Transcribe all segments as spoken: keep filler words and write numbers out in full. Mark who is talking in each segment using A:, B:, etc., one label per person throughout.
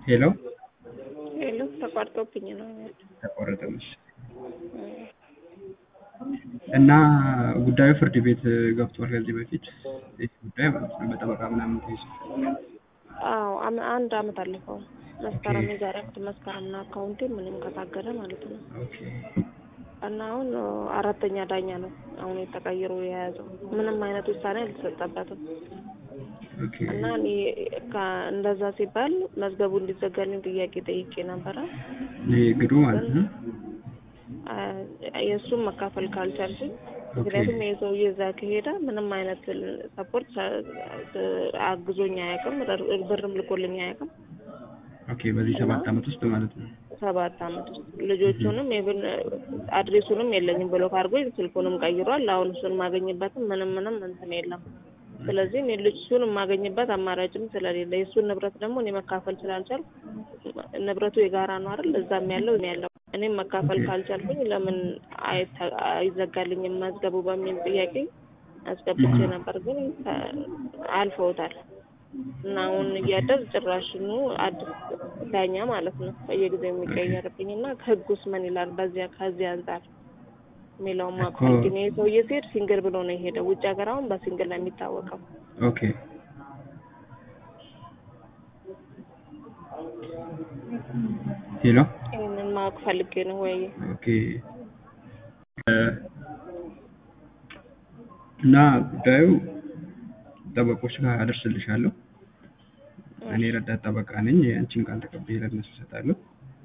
A: ሄሎ
B: ሄሎ ተቋርጦብኝ ነው
A: ተቆረጠልሽ እና ጉዳዩ ፍርድ ቤት ገብቷል ከዚህ በፊት ጉዳይ በጠበቃ ምናምን ተይዞ
B: አዎ አንድ አመት አለፈው መስከረም የዛሬ አመት መስከረም ነው አካውንቴ ምንም ከታገደ ማለት ነው
A: ኦኬ
B: እና አሁን አራተኛ ዳኛ ነው አሁን የተቀየሩ የያዘው ምንም አይነት ውሳኔ አልተሰጠበትም
A: ኦኬ
B: እና እኔ እንደዛ ሲባል መዝገቡ እንዲዘጋልኝ ጥያቄ ጠይቄ ነበር
A: ይሄ ግዱ ማለት ነው
B: የሱም መካፈል ካልቻልኩኝ ምክንያቱም የሰውዬ እዛ ከሄደ ምንም አይነት ሰፖርት አግዞኝ አያውቅም ብርም ልኮልኝ አያውቅም
A: ኦኬ በዚህ ሰባት አመት ውስጥ ማለት ነው
B: ሰባት አመት ውስጥ ልጆቹንም የብን አድሬሱንም የለኝም ብሎ ካርጎኝ ስልኩንም ቀይሯል አሁን እሱን ማገኝበትም ምንም ምንም እንትን የለም ስለዚህ እኔ ልጅሱን ማገኝበት አማራጭም ስለሌለ የሱን ንብረት ደግሞ እኔ መካፈል ስላልቻልኩ ንብረቱ የጋራ ነው አይደል እዛም ያለው እኔ ያለው እኔ መካፈል ካልቻልኩኝ ለምን አይዘጋልኝም መዝገቡ በሚል ጥያቄ አስገብቼ ነበር ግን አልፈውታል እና አሁን እያደር ጭራሽ ነው አዲስ ዳኛ ማለት ነው በየጊዜው የሚቀየርብኝና ህጉስ ምን ይላል በዚያ ከዚያ አንፃር ሚለው ማቆም ግን የሰው የሴት ሲንግል ብሎ ነው የሄደው ውጭ ሀገር አሁን በሲንግል ላይ የሚታወቀው
A: ኦኬ ሄሎ
B: እኔን ማወቅ ፈልጌ ነው ወይ
A: ኦኬ እና ጉዳዩ ጠበቆች ጋር አደርስልሻለሁ እኔ ረዳት ጠበቃ ነኝ አንቺን ቃል ተቀብዬ ለነሱ እሰጣለሁ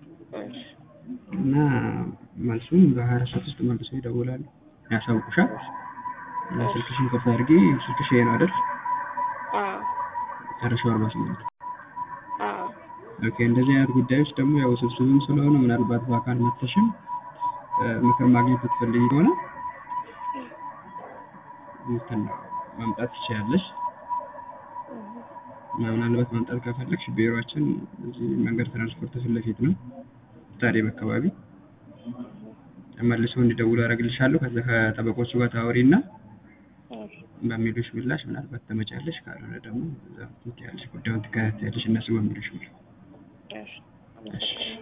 A: እና መልሱን በሃያ አራት ሰዓት ውስጥ መልሰው ይደውላሉ ያሳውቁሻል እና ስልክሽን ከፍ አድርጊ ስልክሽ ይሄ ነው አይደል
B: አዎ
A: ጨርሻው አርባ ስምንት
B: አዎ ኦኬ
A: እንደዚህ አይነት ጉዳዮች ደግሞ ያው ስብስብም ስለሆነ ምናልባት በአካል መጥተሽም ምክር ማግኘት ብትፈልጊ ከሆነ እንትን ማምጣት ትችያለሽ ምናልባት ማምጣት ከፈለግሽ ቢሮአችን እዚህ መንገድ ትራንስፖርት ፊት ለፊት ነው ታዲያ በአካባቢ መልሰው እንዲደውሉ አደርግልሻለሁ ከዛ ከጠበቆቹ ጋር ታወሪና በሚሉሽ ምላሽ ምናልባት ተመጫለሽ ካልሆነ ደግሞ እዛ ትያለሽ ጉዳዩን ትከታተያለሽ እነሱ በሚሉሽ ምላሽ እሺ